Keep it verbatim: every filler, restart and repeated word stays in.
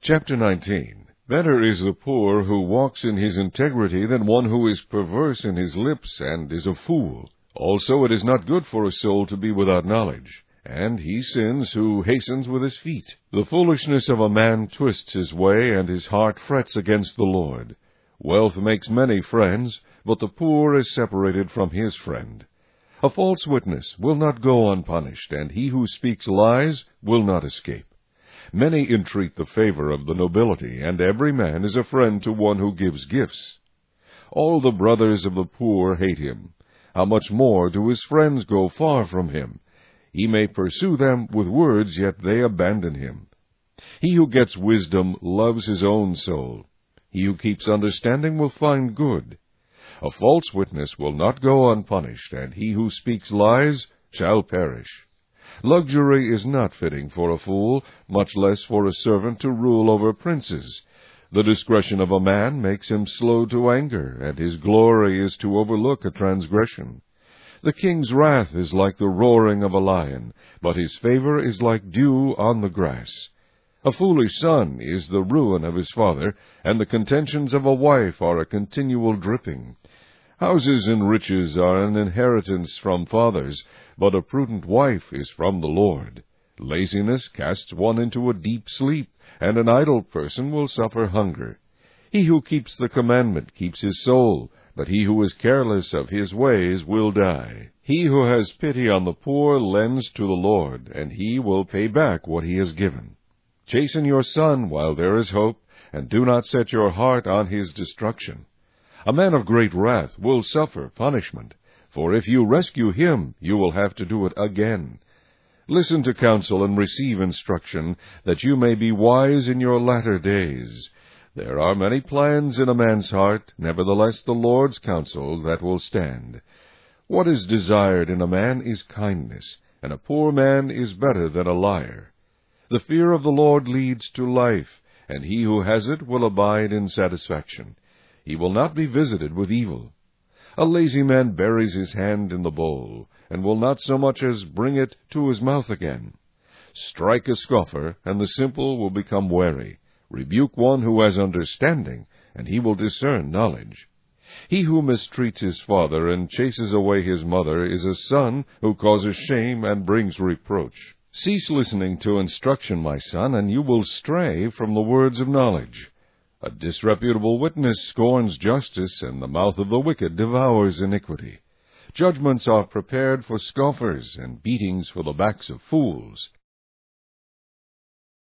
Chapter nineteen. Better is the poor who walks in his integrity than one who is perverse in his lips and is a fool. Also it is not good for a soul to be without knowledge, and he sins who hastens with his feet. The foolishness of a man twists his way, and his heart frets against the Lord. Wealth makes many friends, but the poor is separated from his friend. A false witness will not go unpunished, and he who speaks lies will not escape. Many entreat the favor of the nobility, and every man is a friend to one who gives gifts. All the brothers of the poor hate him. How much more do his friends go far from him? He may pursue them with words, yet they abandon him. He who gets wisdom loves his own soul. He who keeps understanding will find good. A false witness will not go unpunished, and he who speaks lies shall perish. Luxury is not fitting for a fool, much less for a servant to rule over princes. The discretion of a man makes him slow to anger, and his glory is to overlook a transgression. The king's wrath is like the roaring of a lion, but his favor is like dew on the grass. A foolish son is the ruin of his father, and the contentions of a wife are a continual dripping. Houses and riches are an inheritance from fathers, but a prudent wife is from the Lord. Laziness casts one into a deep sleep, and an idle person will suffer hunger. He who keeps the commandment keeps his soul, but he who is careless of his ways will die. He who has pity on the poor lends to the Lord, and he will pay back what he has given. Chasten your son while there is hope, and do not set your heart on his destruction. A man of great wrath will suffer punishment, for if you rescue him, you will have to do it again. Listen to counsel and receive instruction, that you may be wise in your latter days. There are many plans in a man's heart, nevertheless the Lord's counsel that will stand. What is desired in a man is kindness, and a poor man is better than a liar. The fear of the Lord leads to life, and he who has it will abide in satisfaction. He will not be visited with evil. A lazy man buries his hand in the bowl, and will not so much as bring it to his mouth again. Strike a scoffer, and the simple will become wary. Rebuke one who has understanding, and he will discern knowledge. He who mistreats his father and chases away his mother is a son who causes shame and brings reproach. Cease listening to instruction, my son, and you will stray from the words of knowledge. A disreputable witness scorns justice, and the mouth of the wicked devours iniquity. Judgments are prepared for scoffers, and beatings for the backs of fools.